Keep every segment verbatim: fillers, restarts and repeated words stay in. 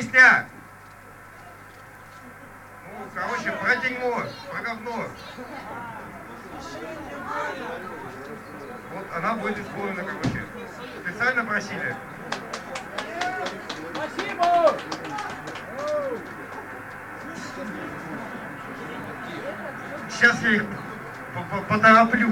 песня? Ну, короче, про дерьмо, про говно. Вот она будет исполнена, короче. Специально просили. Спасибо! Сейчас я их потороплю.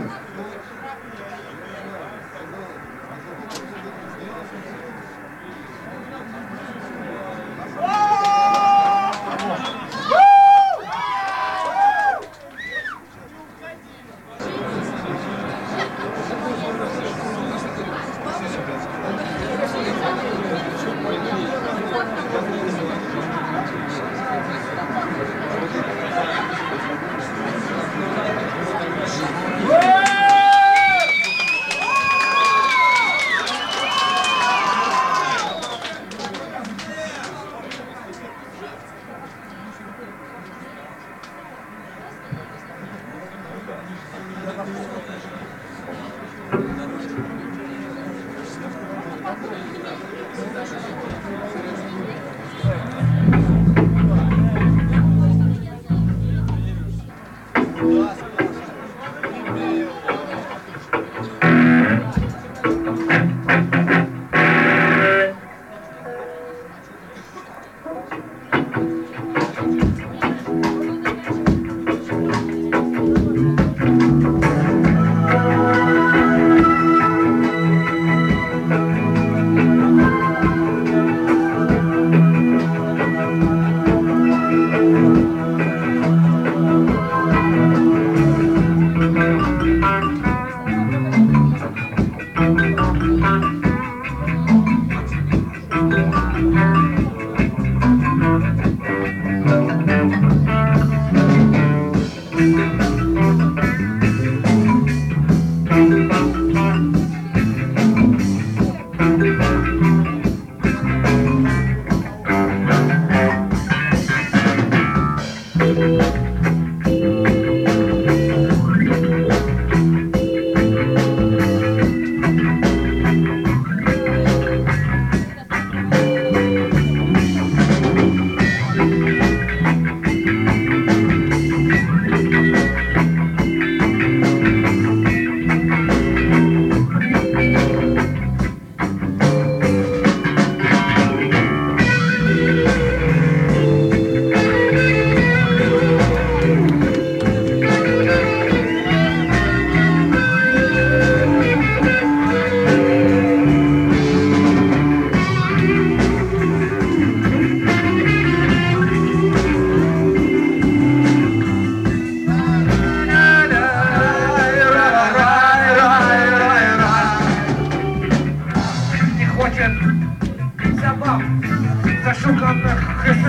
Зашуканных и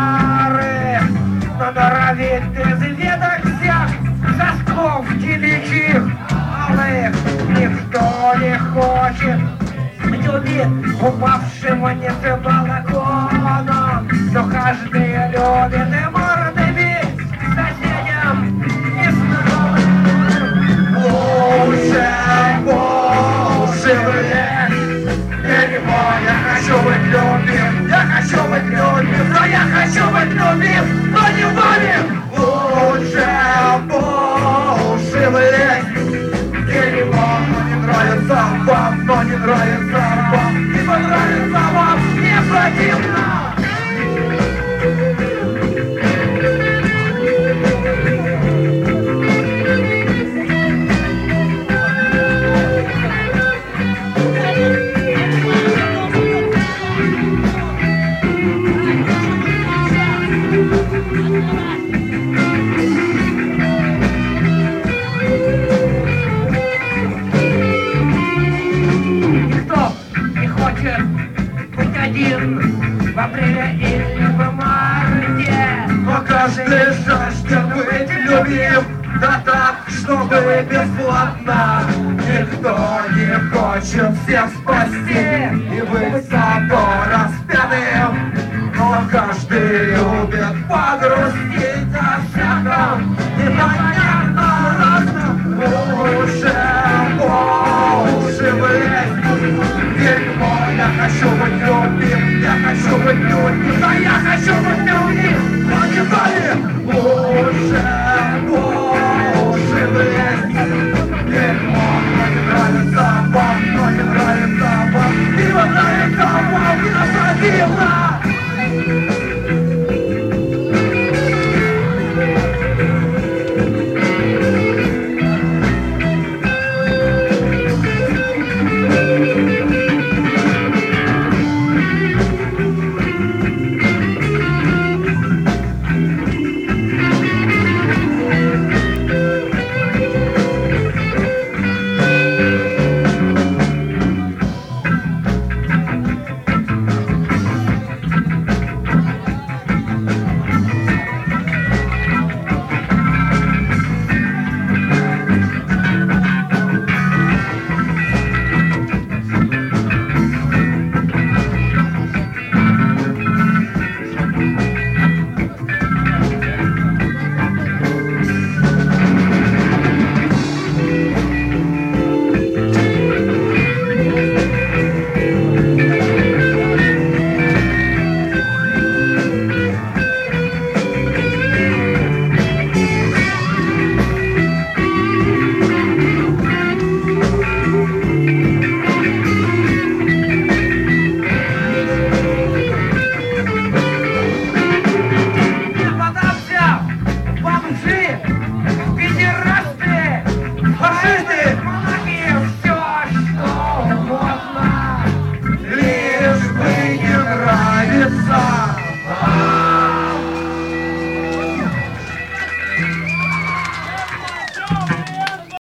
сытары, но норовит без веток всех сосков телечих алых. Никто не хочет любить упавшего вниз балконом, но каждый любит и морды бить соседям и снова. Лучше, лучше, блядь, дерьмо, я хочу быть любим, я хочу быть любим, но я хочу быть любим, но не вами. Лучше, лучше, блядь, дерьмо, но не нравится вам, но не нравится вам, не понравится вам, не противно. В апреле или в марте, но каждый жаждет быть любим, да так, чтобы бесплатно. Никто не хочет всех спасти и быть собой распятым, но каждый любит погрустить о всяком непонятном разном. Лучше, лучше, блядь, дерьмо, я хочу быть любим, я хочу быть быть любим, да я